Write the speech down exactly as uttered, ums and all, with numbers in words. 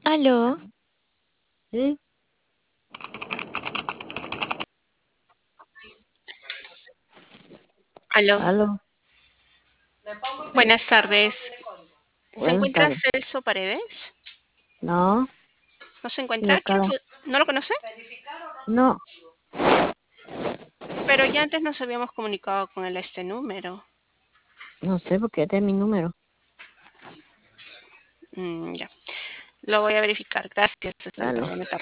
Aló, Sí, Aló, aló, buenas tardes. ¿Se buenas encuentra tardes. Celso Paredes? No, ¿No se y encuentra? ¿Quién acá, pu- ¿No lo conoce? no, Pero ya antes nos habíamos comunicado con él a este número. no sé por qué este es mi número. Mm, ya, lo voy a verificar. Gracias. Hasta Dale. luego. Buena tarde.